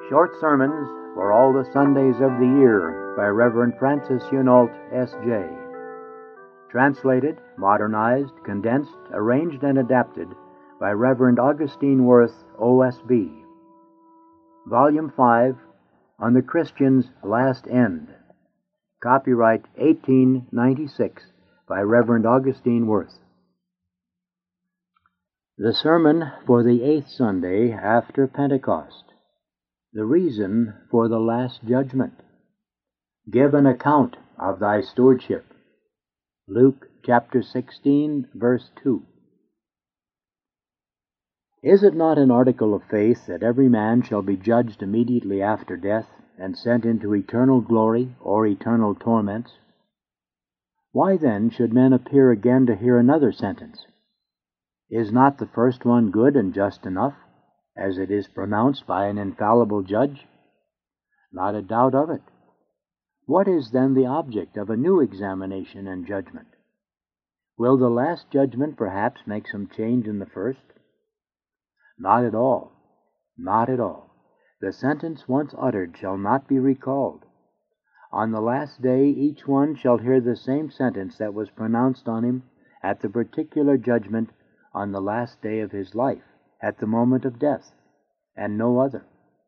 Short Sermons for All the Sundays of the Year by Reverend Francis Hunault, S.J. Translated, modernized, condensed, arranged, and adapted by Reverend Augustine Worth, O.S.B. Volume 5, On the Christian's Last End. Copyright 1896 by Reverend Augustine Worth. The Sermon for the 8th Sunday after Pentecost. The reason for the Last Judgment. Give an account of thy stewardship. Luke chapter 16, verse 2. Is it not an article of faith that every man shall be judged immediately after death and sent into eternal glory or eternal torments? Why then should men appear again to hear another sentence? Is not the first one good and just enough, as it is pronounced by an infallible judge? Not a doubt of it. What is then the object of a new examination and judgment? Will the last judgment perhaps make some change in the first? Not at all. Not at all. The sentence once uttered shall not be recalled. On the last day each one shall hear the same sentence that was pronounced on him at the particular judgment on the last day of his life, at the moment of death, and no other.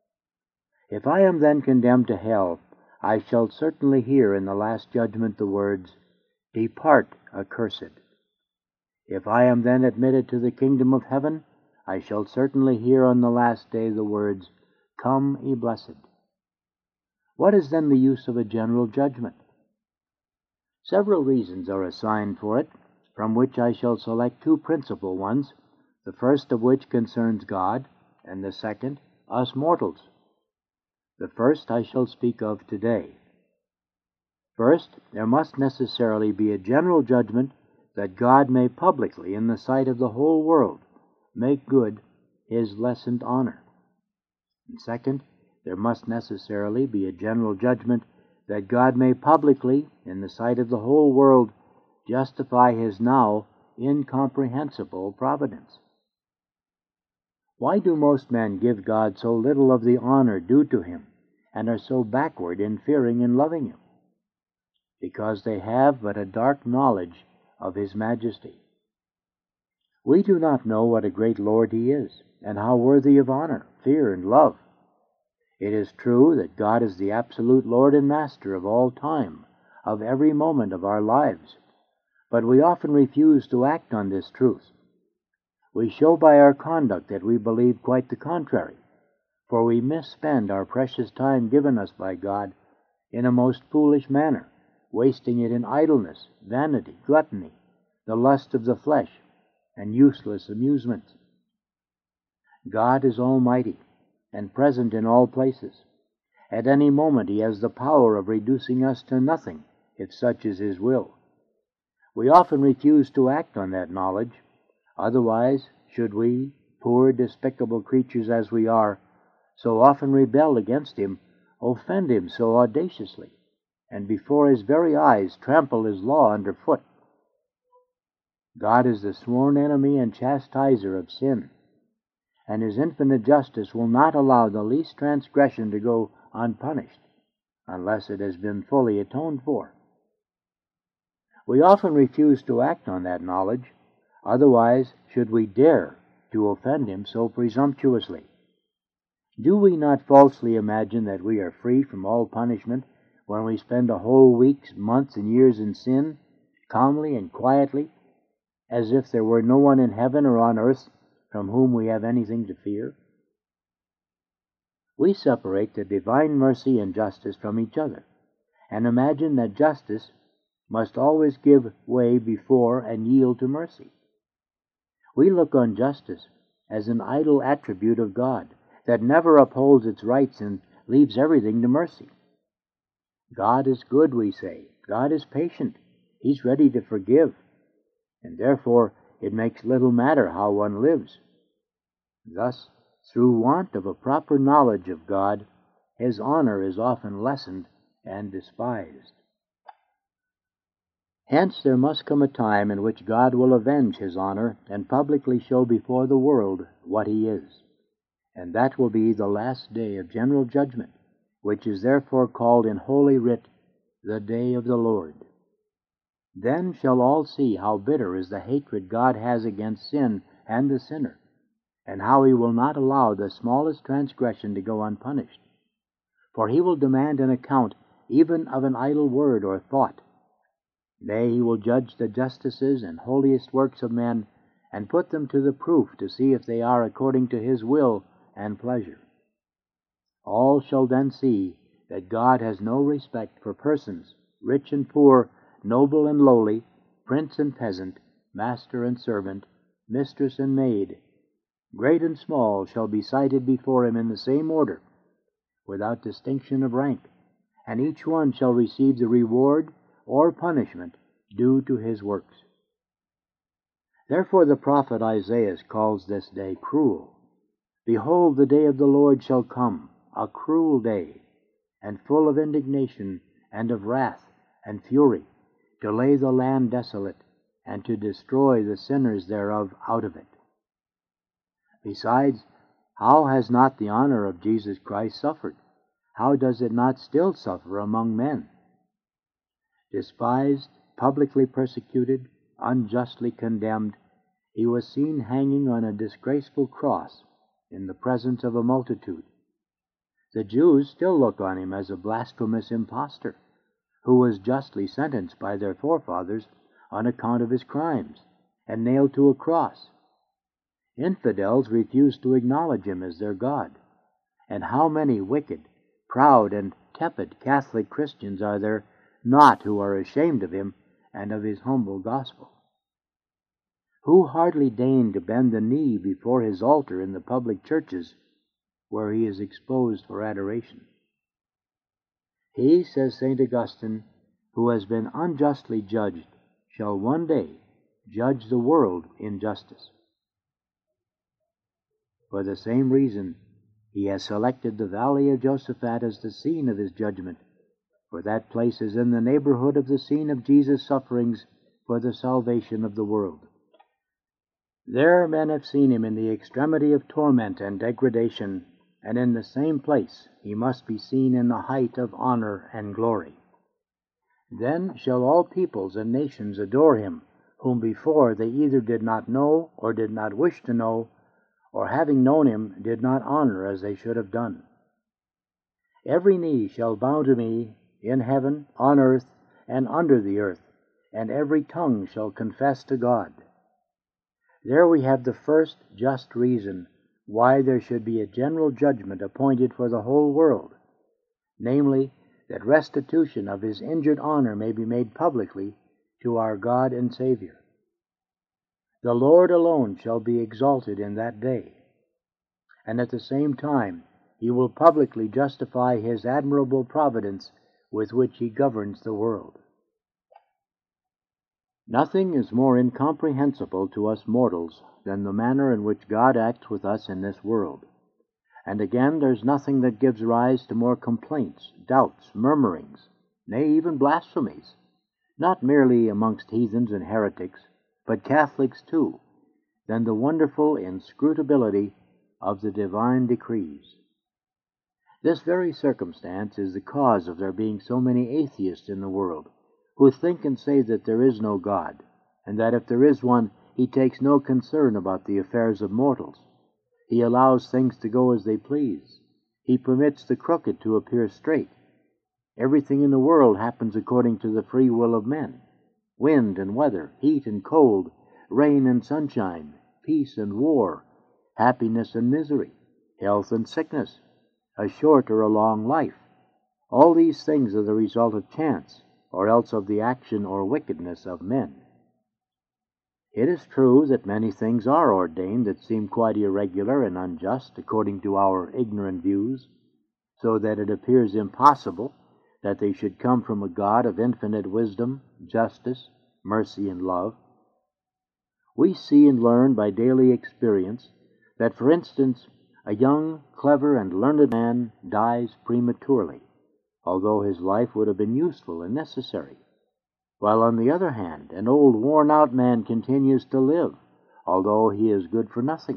If I am then condemned to hell, I shall certainly hear in the last judgment the words, "Depart, accursed." If I am then admitted to the kingdom of heaven, I shall certainly hear on the last day the words, "Come, ye blessed." What is then the use of a general judgment? Several reasons are assigned for it, from which I shall select two principal ones, the first of which concerns God, and the second, us mortals. The first I shall speak of today. First, there must necessarily be a general judgment that God may publicly, in the sight of the whole world, make good his lessened honor. And second, there must necessarily be a general judgment that God may publicly, in the sight of the whole world, justify his now incomprehensible providence. Why do most men give God so little of the honor due to him, and are so backward in fearing and loving him? Because they have but a dark knowledge of his majesty. We do not know what a great Lord he is, and how worthy of honor, fear, and love. It is true that God is the absolute Lord and Master of all time, of every moment of our lives, but we often refuse to act on this truth. We show by our conduct that we believe quite the contrary, for we misspend our precious time given us by God in a most foolish manner, wasting it in idleness, vanity, gluttony, the lust of the flesh, and useless amusements. God is almighty and present in all places. At any moment he has the power of reducing us to nothing, if such is his will. We often refuse to act on that knowledge. Otherwise, should we, poor despicable creatures as we are, so often rebel against him, offend him so audaciously, and before his very eyes trample his law underfoot? God is the sworn enemy and chastiser of sin, and his infinite justice will not allow the least transgression to go unpunished, unless it has been fully atoned for. We often refuse to act on that knowledge. Otherwise, should we dare to offend him so presumptuously? Do we not falsely imagine that we are free from all punishment when we spend a whole weeks, months, and years in sin, calmly and quietly, as if there were no one in heaven or on earth from whom we have anything to fear? We separate the divine mercy and justice from each other, and imagine that justice must always give way before and yield to mercy. We look on justice as an idle attribute of God that never upholds its rights and leaves everything to mercy. God is good, we say. God is patient. He's ready to forgive. And therefore it makes little matter how one lives. Thus, through want of a proper knowledge of God, his honor is often lessened and despised. Hence there must come a time in which God will avenge his honor and publicly show before the world what he is. and that will be the last day of general judgment, which is therefore called in Holy Writ, the day of the Lord. Then shall all see how bitter is the hatred God has against sin and the sinner, and how he will not allow the smallest transgression to go unpunished. For he will demand an account even of an idle word or thought. Nay, he will judge the justices and holiest works of men, and put them to the proof to see if they are according to his will and pleasure. All shall then see that God has no respect for persons, rich and poor, noble and lowly, prince and peasant, master and servant, mistress and maid. Great and small shall be cited before him in the same order, without distinction of rank, and each one shall receive the reward or punishment due to his works. Therefore the prophet Isaiah calls this day cruel. Behold, the day of the Lord shall come, a cruel day, and full of indignation, and of wrath, and fury, to lay the land desolate, and to destroy the sinners thereof out of it. Besides, how has not the honor of Jesus Christ suffered? How does it not still suffer among men? Despised, publicly persecuted, unjustly condemned, he was seen hanging on a disgraceful cross in the presence of a multitude. The Jews still look on him as a blasphemous impostor, who was justly sentenced by their forefathers on account of his crimes, and nailed to a cross. Infidels refuse to acknowledge him as their God. And how many wicked, proud, and tepid Catholic Christians are there not who are ashamed of him and of his humble gospel? Who hardly deign to bend the knee before his altar in the public churches where he is exposed for adoration? He, says St. Augustine, who has been unjustly judged, shall one day judge the world in justice. For the same reason, he has selected the valley of Josaphat as the scene of his judgment, for that place is in the neighborhood of the scene of Jesus' sufferings for the salvation of the world. There men have seen him in the extremity of torment and degradation, and in the same place he must be seen in the height of honor and glory. Then shall all peoples and nations adore him, whom before they either did not know or did not wish to know, or having known him did not honor as they should have done. Every knee shall bow to me, in heaven, on earth, and under the earth, and every tongue shall confess to God. There we have the first just reason why there should be a general judgment appointed for the whole world, namely, that restitution of his injured honor may be made publicly to our God and Savior. The Lord alone shall be exalted in that day, and at the same time he will publicly justify his admirable providence with which he governs the world. Nothing is more incomprehensible to us mortals than the manner in which God acts with us in this world. And again, there's nothing that gives rise to more complaints, doubts, murmurings, nay, even blasphemies, not merely amongst heathens and heretics, but Catholics too, than the wonderful inscrutability of the divine decrees. This very circumstance is the cause of there being so many atheists in the world, who think and say that there is no God, and that if there is one, he takes no concern about the affairs of mortals. He allows things to go as they please. He permits the crooked to appear straight. Everything in the world happens according to the free will of men. Wind and weather, heat and cold, rain and sunshine, peace and war, happiness and misery, health and sickness, a short or a long life. All these things are the result of chance, or else of the action or wickedness of men. It is true that many things are ordained that seem quite irregular and unjust according to our ignorant views, so that it appears impossible that they should come from a God of infinite wisdom, justice, mercy, and love. We see and learn by daily experience that, for instance, a young, clever, and learned man dies prematurely, although his life would have been useful and necessary, while on the other hand, an old, worn-out man continues to live, although he is good for nothing,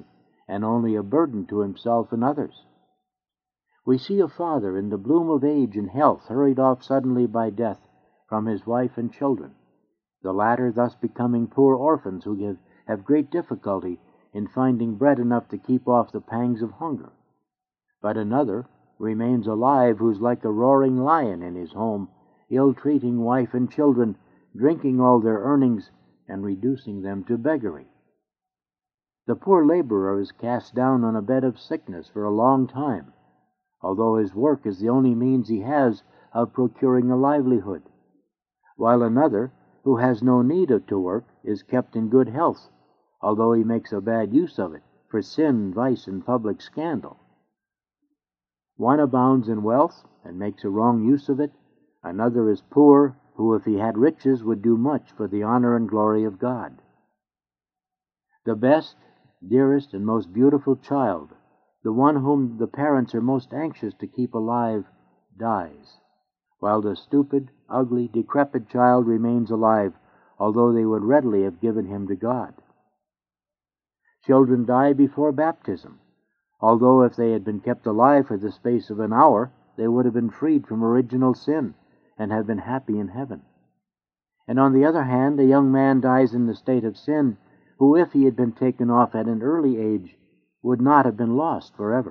and only a burden to himself and others. We see a father in the bloom of age and health hurried off suddenly by death from his wife and children, the latter thus becoming poor orphans who have great difficulty in finding bread enough to keep off the pangs of hunger. But another remains alive who's like a roaring lion in his home, ill-treating wife and children, drinking all their earnings and reducing them to beggary. The poor laborer is cast down on a bed of sickness for a long time, although his work is the only means he has of procuring a livelihood, while another, who has no need to work, is kept in good health, although he makes a bad use of it for sin, vice, and public scandal. One abounds in wealth and makes a wrong use of it. Another is poor, who, if he had riches, would do much for the honor and glory of God. The best, dearest, and most beautiful child, the one whom the parents are most anxious to keep alive, dies, while the stupid, ugly, decrepit child remains alive, although they would readily have given him to God. Children die before baptism, although if they had been kept alive for the space of an hour, they would have been freed from original sin and have been happy in heaven. And on the other hand, a young man dies in the state of sin, who, if he had been taken off at an early age, would not have been lost forever.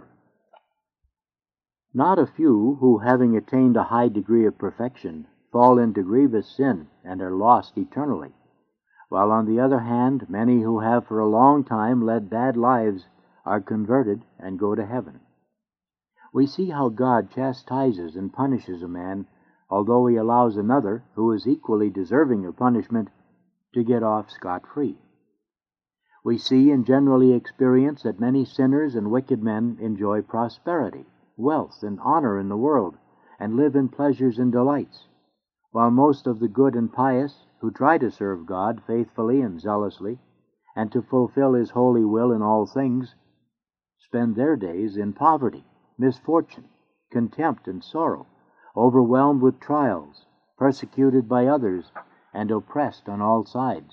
Not a few who, having attained a high degree of perfection, fall into grievous sin and are lost eternally, while on the other hand, many who have for a long time led bad lives are converted and go to heaven. We see how God chastises and punishes a man, although he allows another, who is equally deserving of punishment, to get off scot-free. We see and generally experience that many sinners and wicked men enjoy prosperity, wealth, and honor in the world, and live in pleasures and delights, while most of the good and pious, who try to serve God faithfully and zealously, and to fulfill His holy will in all things, spend their days in poverty, misfortune, contempt, and sorrow, overwhelmed with trials, persecuted by others, and oppressed on all sides.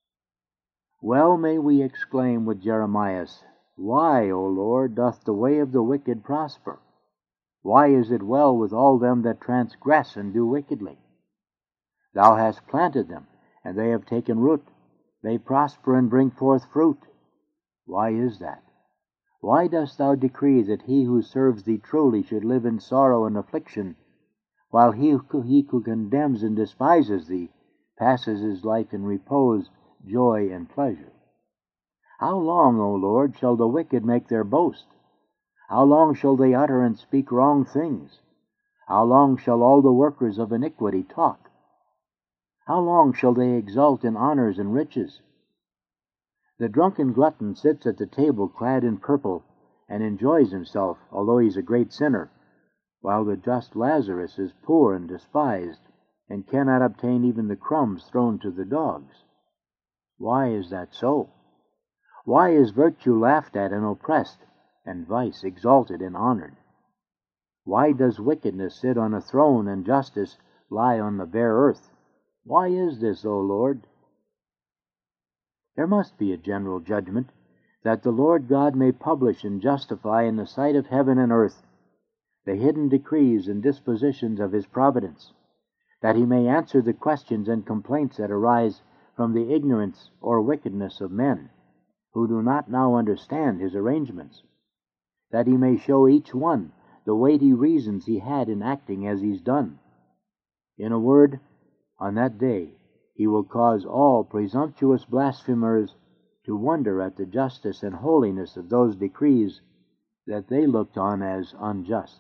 Well may we exclaim with Jeremias, "Why, O Lord, doth the way of the wicked prosper? Why is it well with all them that transgress and do wickedly? Thou hast planted them, and they have taken root. They prosper and bring forth fruit. Why is that? Why dost thou decree that he who serves thee truly should live in sorrow and affliction, while he who condemns and despises thee passes his life in repose, joy, and pleasure? How long, O Lord, shall the wicked make their boast? How long shall they utter and speak wrong things? How long shall all the workers of iniquity talk? How long shall they exult in honors and riches? The drunken glutton sits at the table clad in purple and enjoys himself, although he is a great sinner, while the just Lazarus is poor and despised, and cannot obtain even the crumbs thrown to the dogs. Why is that so? Why is virtue laughed at and oppressed, and vice exalted and honored? Why does wickedness sit on a throne and justice lie on the bare earth? Why is this, O Lord? There must be a general judgment, that the Lord God may publish and justify in the sight of heaven and earth the hidden decrees and dispositions of His providence, that He may answer the questions and complaints that arise from the ignorance or wickedness of men, who do not now understand His arrangements, that He may show each one the weighty reasons he had in acting as He's done. In a word, on that day He will cause all presumptuous blasphemers to wonder at the justice and holiness of those decrees that they looked on as unjust.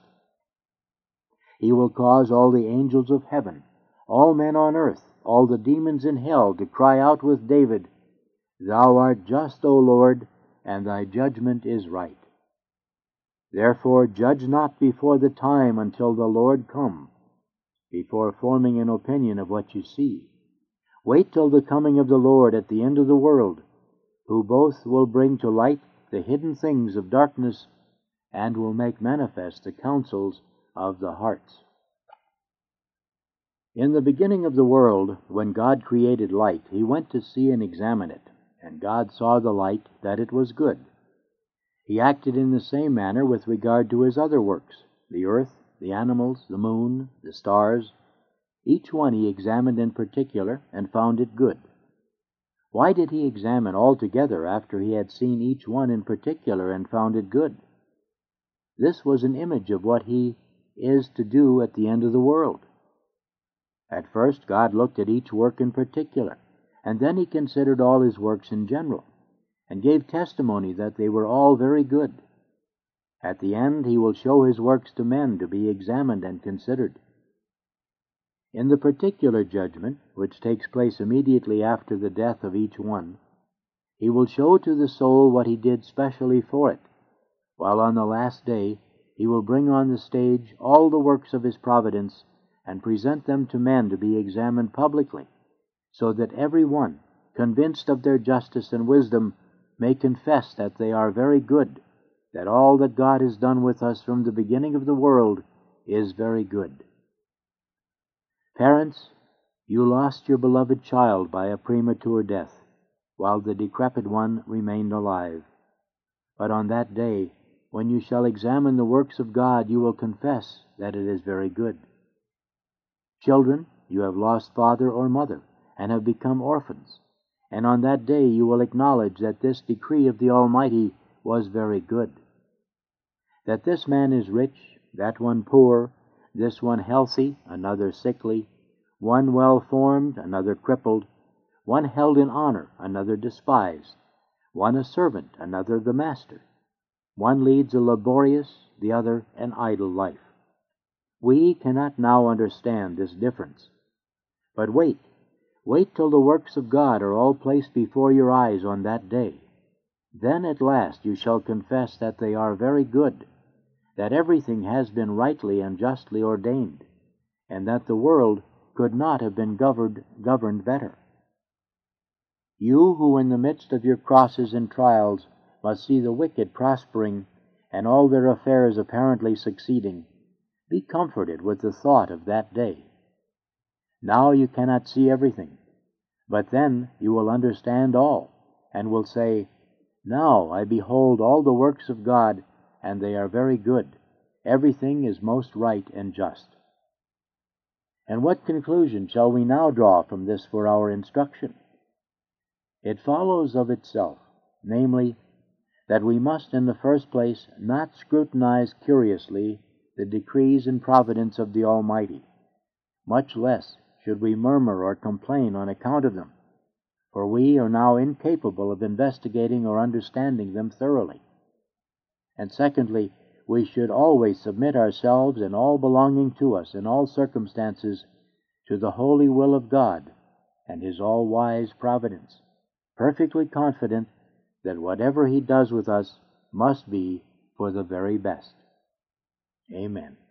He will cause all the angels of heaven, all men on earth, all the demons in hell to cry out with David, "Thou art just, O Lord, and thy judgment is right." Therefore judge not before the time until the Lord come, before forming an opinion of what you see. Wait till the coming of the Lord at the end of the world, who both will bring to light the hidden things of darkness and will make manifest the counsels of the hearts. In the beginning of the world, when God created light, He went to see and examine it, and God saw the light that it was good. He acted in the same manner with regard to his other works, the earth, the animals, the moon, the stars. Each one he examined in particular and found it good. Why did he examine all together after he had seen each one in particular and found it good? This was an image of what he is to do at the end of the world. At first God looked at each work in particular, and then he considered all his works in general, and gave testimony that they were all very good. At the end he will show his works to men to be examined and considered. In the particular judgment, which takes place immediately after the death of each one, he will show to the soul what he did specially for it, while on the last day he will bring on the stage all the works of his providence and present them to men to be examined publicly, so that every one, convinced of their justice and wisdom, may confess that they are very good, that all that God has done with us from the beginning of the world is very good. Parents, you lost your beloved child by a premature death, while the decrepit one remained alive. But on that day, when you shall examine the works of God, you will confess that it is very good. Children, you have lost father or mother, and have become orphans, and on that day you will acknowledge that this decree of the Almighty was very good. That this man is rich, that one poor, this one healthy, another sickly, one well-formed, another crippled, one held in honor, another despised, one a servant, another the master. One leads a laborious, the other an idle life. We cannot now understand this difference. But wait till the works of God are all placed before your eyes on that day. Then at last you shall confess that they are very good, that everything has been rightly and justly ordained, and that the world could not have been governed better. You who in the midst of your crosses and trials must see the wicked prospering and all their affairs apparently succeeding, be comforted with the thought of that day. Now you cannot see everything, but then you will understand all, and will say, "Now I behold all the works of God, and they are very good. Everything is most right and just." And what conclusion shall we now draw from this for our instruction? It follows of itself, namely, that we must in the first place not scrutinize curiously the decrees and providence of the Almighty. Much less should we murmur or complain on account of them, for we are now incapable of investigating or understanding them thoroughly. And secondly, we should always submit ourselves and all belonging to us in all circumstances to the holy will of God and His all-wise providence, perfectly confident that whatever He does with us must be for the very best. Amen.